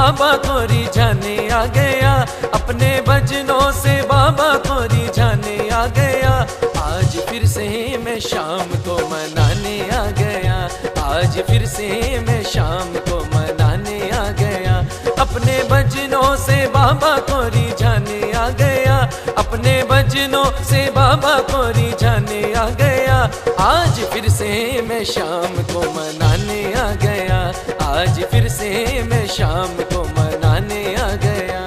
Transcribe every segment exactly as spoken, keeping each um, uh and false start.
बाबा को रिझाने आ गया, अपने भजनों से बाबा को रिझाने आ गया। आज फिर से मैं शाम को मनाने आ गया, आज फिर से मैं शाम को मनाने आ गया। अपने भजनों से बाबा को रिझाने आ गया, अपने भजनों से बाबा को रिझाने आ गया। आज फिर से मैं शाम को मनाने आ गया, आज फिर से मैं शाम को मनाने आ गया।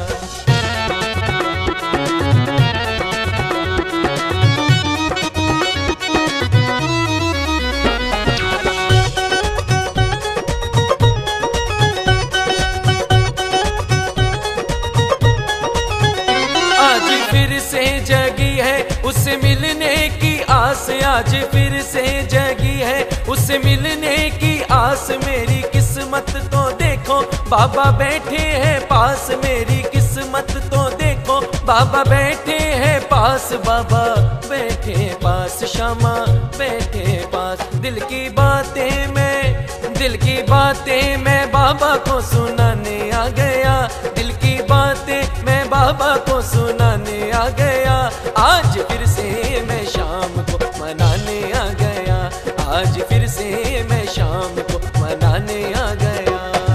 आज फिर से जगी है उससे मिलने की आस, आज फिर से जगी है उससे मिलने की आस। मेरी किस्मत तो देखो बाबा बैठे हैं पास, मेरी किस्मत तो देखो बाबा बैठे हैं पास। बाबा बैठे पास, श्यामा बैठे पास। दिल की बातें मैं दिल की बातें मैं बाबा को सुनाने आ गया, दिल की बातें मैं बाबा को सुनाने आ गया। आज फिर से मैं शाम को मनाने आ गया, आज फिर से मैं शाम को मनाने आ गया।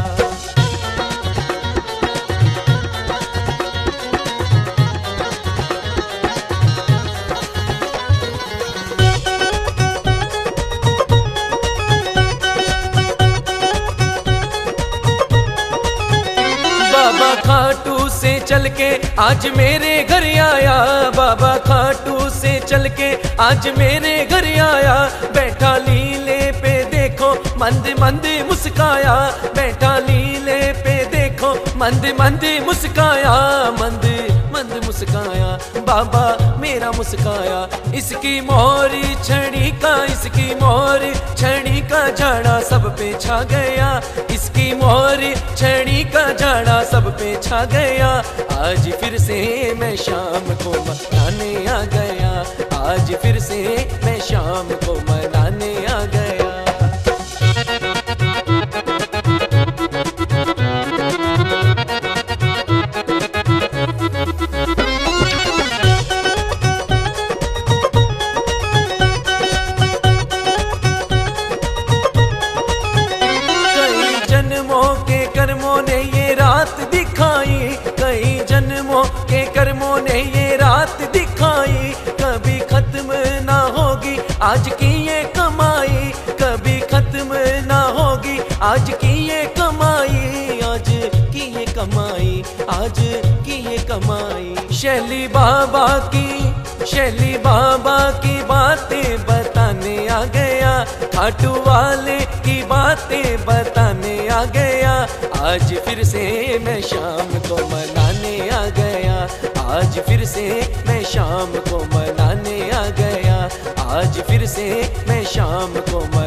बाबा खाटू से चल के आज मेरे घर आया, बाबा खाटू से चल के आज मेरे घर आया। बैठा लीले पे देखो मंद मंद मुस्काया, बैठा लीले पे देखो मंद मंद मुस्काया, मंद मंद मुस्काया। बाबा मेरा मुस्काया, इसकी मोहरी छड़ी का इसकी मोहरी छड़ी का झाड़ा सब पे छा गया, इसकी मोहरी छड़ी का झाड़ा सब पे छा गया। आज फिर से मैं शाम को मनाने आ गया, आज फिर से मैं शाम को मनाने आ गया। कर्मों ने ये रात दिखाई, कई जन्मों के कर्मों ने ये रात दिखाई। कभी खत्म ना होगी आज की ये कमाई, कभी खत्म ना होगी आज की ये कमाई, आज की ये कमाई, आज की ये कमाई। शैली बाबा की शैली बाबा की बातें बताने आ गया, खाटू वाले की बातें बताने आ गया। आज फिर से मैं शाम को मनाने आ गया, आज फिर से मैं शाम को मनाने आ गया, आज फिर से मैं शाम को